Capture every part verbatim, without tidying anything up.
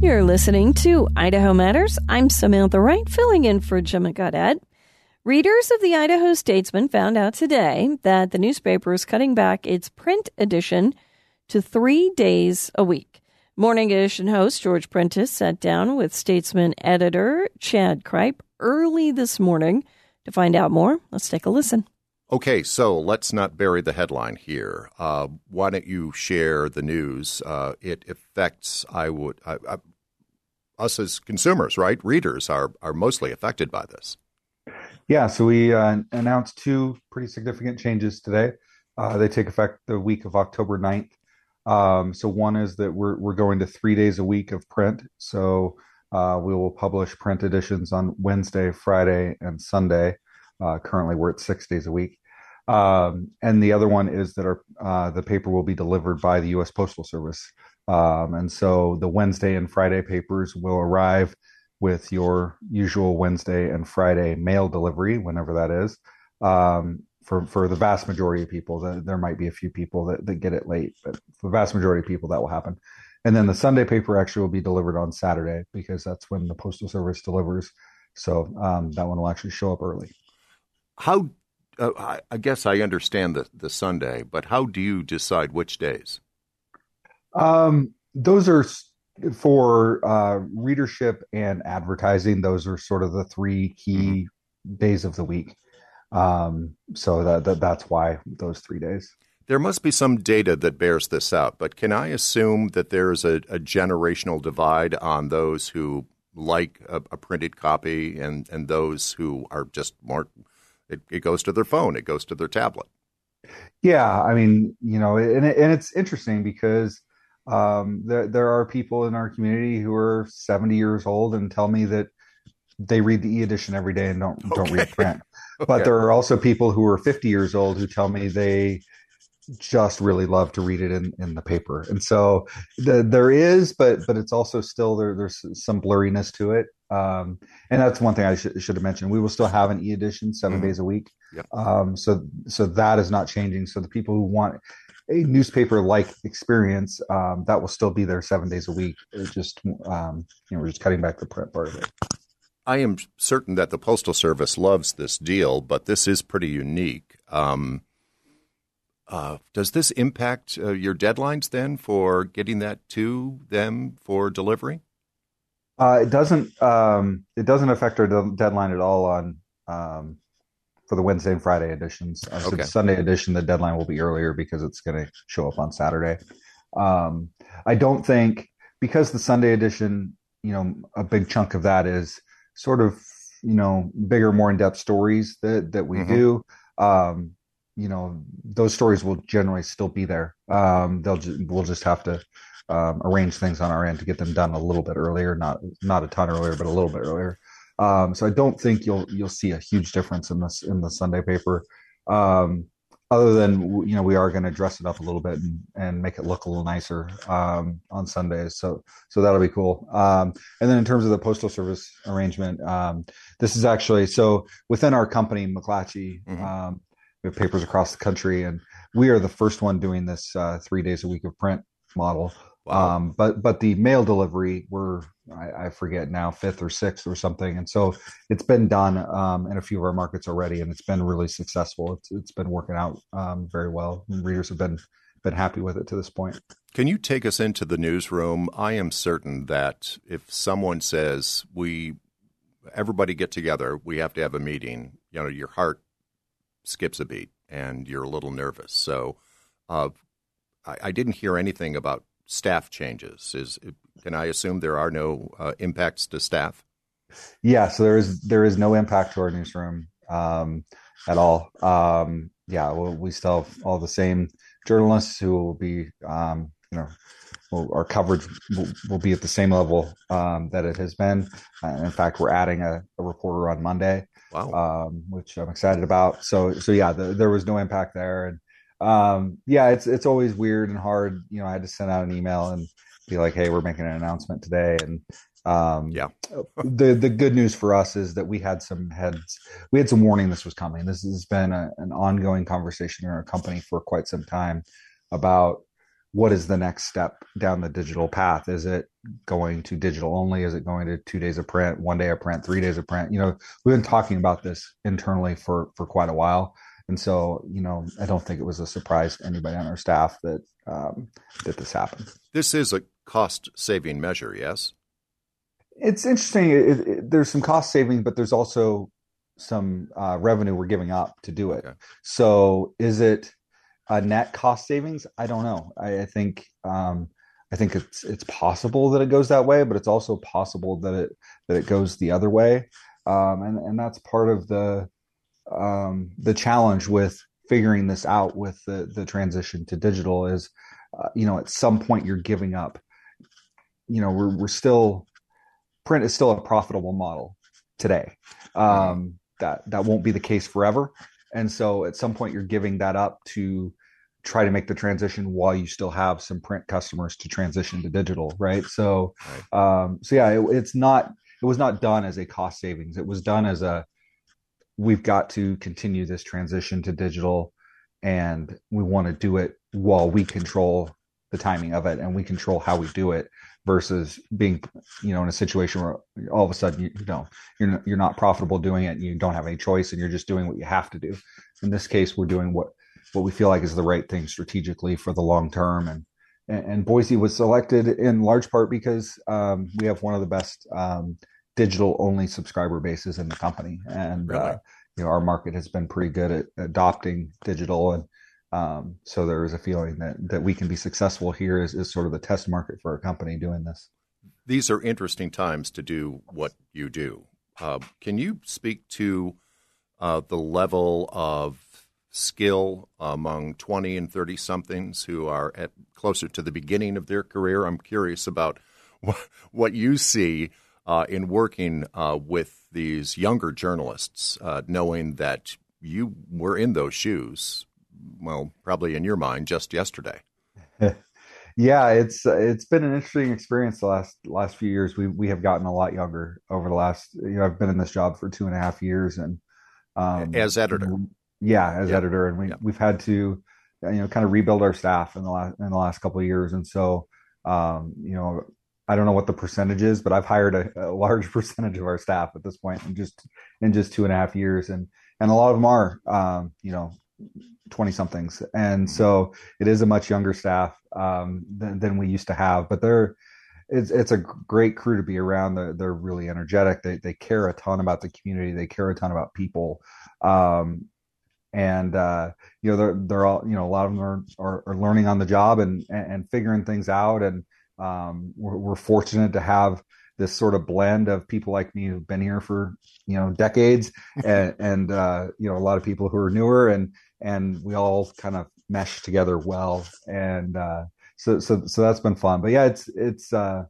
You're listening to Idaho Matters. I'm Samantha Wright, filling in for Jim Goddard. Readers of the Idaho Statesman found out today that the newspaper is cutting back its print edition to three days a week. Morning Edition host George Prentice sat down with Statesman editor Chad Kripe early this morning to find out more. Let's take a listen. Okay, so let's not bury the headline here. Uh, why don't you share the news? Uh, it affects, I would, I, I, us as consumers, right? Readers are are mostly affected by this. Yeah, so we uh, announced two pretty significant changes today. Uh, they take effect the week of October ninth. Um, so one is that we're we're going to three days a week of print. So uh, we will publish print editions on Wednesday, Friday, and Sunday. Uh, currently, we're at six days a week. Um, and the other one is that our uh, the paper will be delivered by the U S Postal Service. Um, and so the Wednesday and Friday papers will arrive with your usual Wednesday and Friday mail delivery, whenever that is. Um, for, for the vast majority of people, the, there might be a few people that, that get it late, but for the vast majority of people, that will happen. And then the Sunday paper actually will be delivered on Saturday because that's when the Postal Service delivers. So um, that one will actually show up early. How, uh, I, I guess I understand the, the Sunday, but how do you decide which days? Um, those are for uh, readership and advertising. Those are sort of the three key mm-hmm. days of the week. Um, so that, that that's why those three days. There must be some data that bears this out, but can I assume that there's a, a generational divide on those who like a, a printed copy and, and those who are just more, it, it goes to their phone, it goes to their tablet? Yeah, I mean, you know, and, and it's interesting because um, there, there are people in our community who are seventy years old and tell me that they read the e-edition every day and don't, okay. don't read print. Okay. But there are also people who are fifty years old who tell me they just really love to read it in, in the paper. And so the, there is, but but it's also still there. There's some blurriness to it. Um, and that's one thing I sh- should have mentioned. We will still have an e-edition seven mm-hmm. days a week. Yep. Um, so so that is not changing. So the people who want a newspaper-like experience, um, that will still be there seven days a week. It's just um, you know we're just cutting back the print part of it. I am certain that the Postal Service loves this deal, but this is pretty unique. Um, uh, does this impact uh, your deadlines then for getting that to them for delivery? Uh, it doesn't. Um, it doesn't affect our de- deadline at all on um, for the Wednesday and Friday editions. Uh, so okay. The Sunday edition, the deadline will be earlier because it's going to show up on Saturday. Um, I don't think because the Sunday edition, you know, a big chunk of that is sort of, you know, bigger, more in-depth stories that, that we mm-hmm. do. Um, you know, those stories will generally still be there. Um, they'll ju- we'll just have to um, arrange things on our end to get them done a little bit earlier, not not a ton earlier, but a little bit earlier. Um, so I don't think you'll you'll see a huge difference in this in the Sunday paper. Um, other than, you know, we are going to dress it up a little bit and, and make it look a little nicer um, on Sundays. So so that'll be cool. Um, and then in terms of the Postal Service arrangement, um, this is actually, so within our company, McClatchy, mm-hmm. um, we have papers across the country, and we are the first one doing this uh, three days a week of print model. Wow. Um, but but the mail delivery, we're, I, I forget now, fifth or sixth or something. And so it's been done um, in a few of our markets already, and it's been really successful. It's It's been working out um, very well. And readers have been been happy with it to this point. Can you take us into the newsroom? I am certain that if someone says, we, everybody get together, we have to have a meeting, you know, your heart skips a beat and you're a little nervous. So uh, I, I didn't hear anything about staff changes. Is can I assume there are no uh, impacts to staff? Yeah, so there is there is no impact to our newsroom um, at all. Um, yeah, well, we still have all the same journalists who will be, um, you know, will, our coverage will, will be at the same level um, that it has been. Uh, in fact, we're adding a, a reporter on Monday, wow, um, which I'm excited about. So, so yeah, the, there was no impact there, and um, yeah, it's it's always weird and hard. You know, I had to send out an email and be like, "Hey, we're making an announcement today," and um, yeah. the the good news for us is that we had some heads, we had some warning this was coming. This has been a, an ongoing conversation in our company for quite some time about what is the next step down the digital path? Is it going to digital only? Is it going to two days of print, one day of print, three days of print? You know, we've been talking about this internally for, for quite a while. And so, you know, I don't think it was a surprise to anybody on our staff that, um, that this happened. This is a cost saving measure, yes? It's interesting. It, it, there's some cost savings, but there's also some uh, revenue we're giving up to do it. Okay. So is it a net cost savings? I don't know. I, I think um, I think it's it's possible that it goes that way, but it's also possible that it that it goes the other way. Um, and and that's part of the um, the challenge with figuring this out with the the transition to digital is, uh, you know, at some point you're giving up. You know, we're we're still print is still a profitable model today. Um, that that won't be the case forever. And so at some point you're giving that up to try to make the transition while you still have some print customers to transition to digital. Right. So, right. Um, so yeah, it, it's not, it was not done as a cost savings. It was done as a, we've got to continue this transition to digital and we want to do it while we control the timing of it and we control how we do it versus being, you know, in a situation where all of a sudden, you, you know, you're not, you're not profitable doing it and you don't have any choice and you're just doing what you have to do. In this case, we're doing what, what we feel like is the right thing strategically for the long term. And, and, and Boise was selected in large part because um, we have one of the best um, digital only subscriber bases in the company. And, really? uh, you know, our market has been pretty good at adopting digital. And Um, so there is a feeling that, that we can be successful here as, as sort of the test market for a company doing this. These are interesting times to do what you do. Uh, can you speak to uh, the level of skill among twenty and thirty somethings who are at closer to the beginning of their career? I'm curious about wh- what you see uh, in working uh, with these younger journalists, uh, knowing that you were in those shoes. Well, probably in your mind just yesterday. Yeah, it's it's been an interesting experience the last last few years. We we have gotten a lot younger over the last. You know, I've been in this job for two and a half years, and um, as editor, yeah, as yeah. editor, and we yeah. we've had to, you know, kind of rebuild our staff in the last in the last couple of years, and so um, you know, I don't know what the percentage is, but I've hired a, a large percentage of our staff at this point in just in just two and a half years, and and a lot of them are, um, you know. twenty somethings. And so it is a much younger staff um, than, than we used to have, but they're, it's, it's a great crew to be around. They're, they're really energetic. They, they care a ton about the community. They care a ton about people. Um, and, uh, you know, they're, they're all, you know, a lot of them are, are, are learning on the job and, and figuring things out. And um, we're, we're fortunate to have this sort of blend of people like me who've been here for, you know, decades and, and uh, you know, a lot of people who are newer and, and we all kind of mesh together well. And uh, so, so, so that's been fun, but yeah, it's, it's, uh,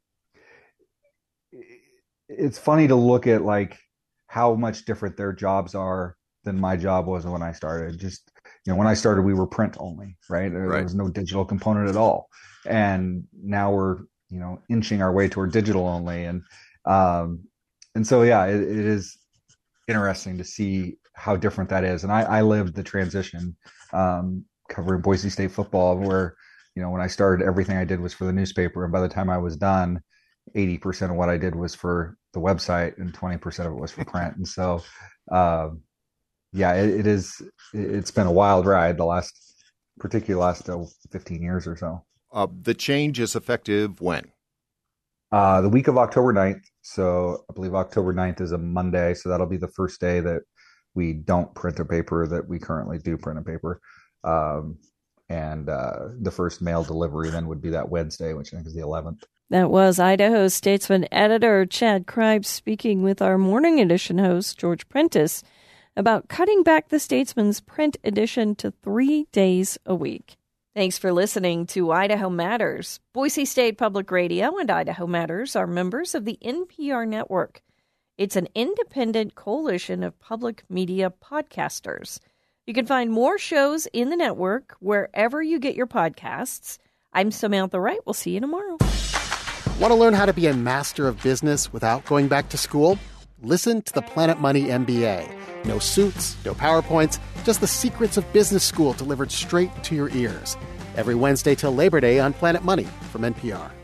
it's funny to look at like how much different their jobs are than my job was when I started. Just, you know, when I started, we were print only, right? There, right. there was no digital component at all. And now we're, you know, inching our way toward digital only. And, um, and so, yeah, it, it is interesting to see how different that is. And I, I lived the transition, um, covering Boise State football where, you know, when I started, everything I did was for the newspaper. And by the time I was done, eighty percent of what I did was for the website and twenty percent of it was for print. And so, um, yeah, it, it is, it's been a wild ride the last, particularly last uh, fifteen years or so. Uh, the change is effective when? Uh, the week of October ninth. So I believe October ninth is a Monday. So that'll be the first day that we don't print a paper that we currently do print a paper. Um, and uh, the first mail delivery then would be that Wednesday, which I think is the eleventh. That was Idaho Statesman editor Chad Kribe speaking with our morning edition host, George Prentice, about cutting back the Statesman's print edition to three days a week. Thanks for listening to Idaho Matters. Boise State Public Radio and Idaho Matters are members of the N P R network. It's an independent coalition of public media podcasters. You can find more shows in the network wherever you get your podcasts. I'm Samantha Wright. We'll see you tomorrow. Want to learn how to be a master of business without going back to school? Listen to the Planet Money M B A. No suits, no PowerPoints, just the secrets of business school delivered straight to your ears. every Wednesday till Labor Day on Planet Money from N P R.